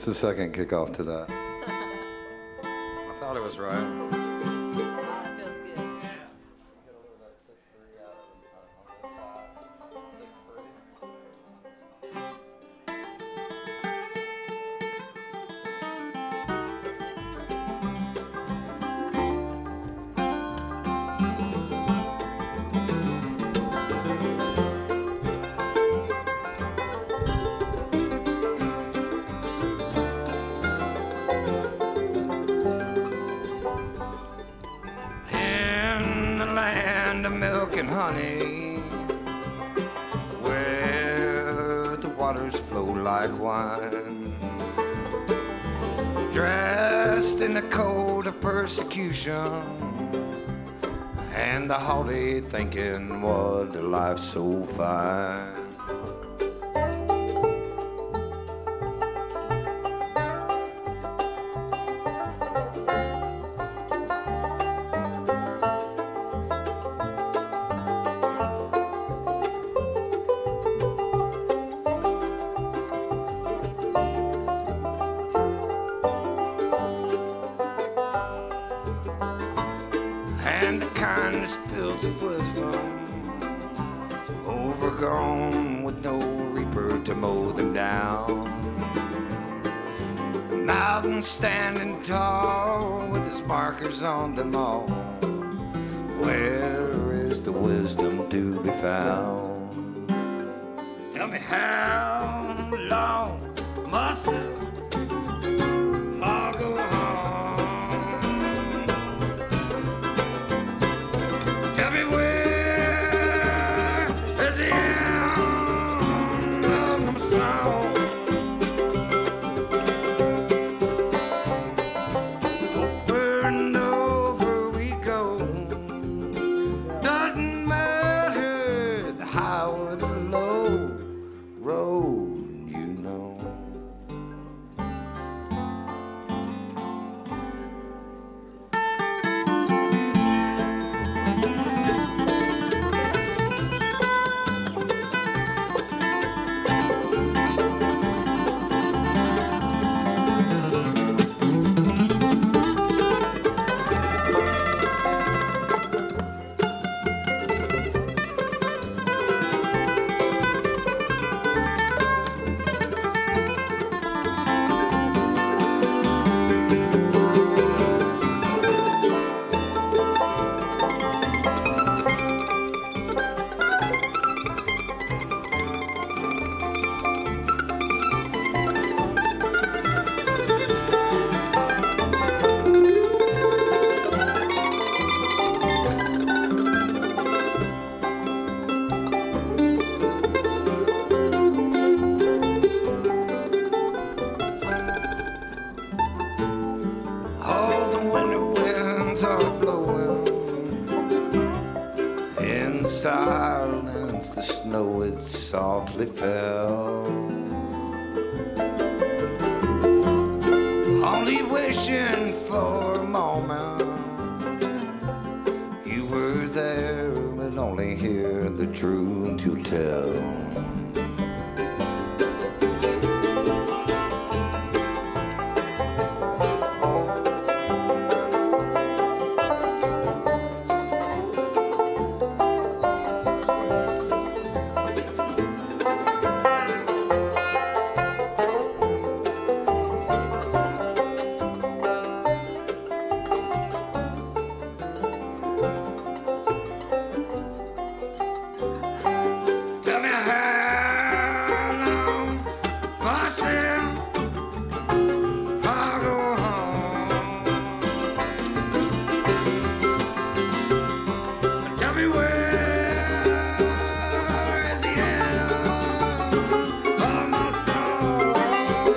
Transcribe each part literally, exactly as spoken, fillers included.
What's the second kickoff to that? I thought it was right. Honey, where the waters flow like wine, dressed in the coat of persecution, and the haughty thinking, what a life so fine. And the kindness builds of wisdom, overgrown with no reaper to mow them down. Mountain standing tall with his markers on them all. Where is the wisdom to be found? Tell me how long must it all go on? Tell me where is the end of my song? Over and over we go. Doesn't matter the high or the low road, you know. All the winter winds are blowing. In the silence, the snow it softly fell. Only wishing for a moment you were there, but only hear the truth you tell. Tell me how long myself I'll go home. Tell me where is the end of my song?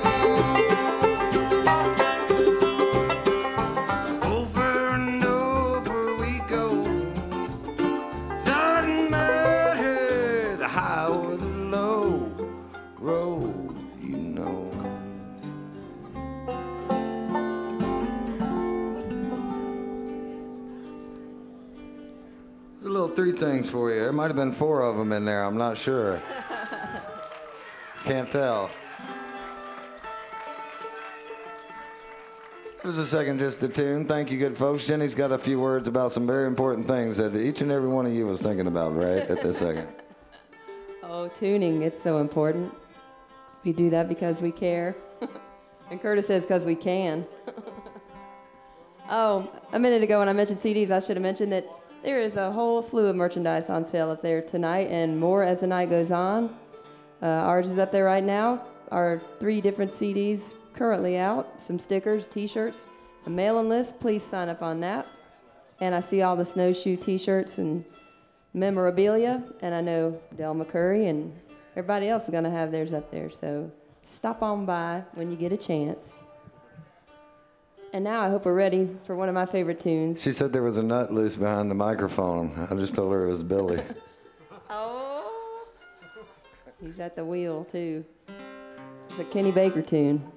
Over and over we go. Doesn't matter the high or the low road, you know. There's a little three things for you. There might have been four of them in there. I'm not sure. Can't tell. It was a second just to tune. Thank you, good folks. Jenny's got a few words about some very important things that each and every one of you was thinking about right at this second. Oh, tuning, it's so important. We do that because we care. And Curtis says because we can. Oh, a minute ago when I mentioned C Ds, I should have mentioned that there is a whole slew of merchandise on sale up there tonight and more as the night goes on. Uh, ours is up there right now. Our three different C Ds currently out, some stickers, T-shirts, a mailing list. Please sign up on that. And I see all the snowshoe T-shirts and memorabilia, and I know Del McCurry and everybody else is going to have theirs up there. So stop on by when you get a chance. And now I hope we're ready for one of my favorite tunes. She said there was a nut loose behind the microphone. I just told her it was Billy. Oh, he's at the wheel too. It's a Kenny Baker tune.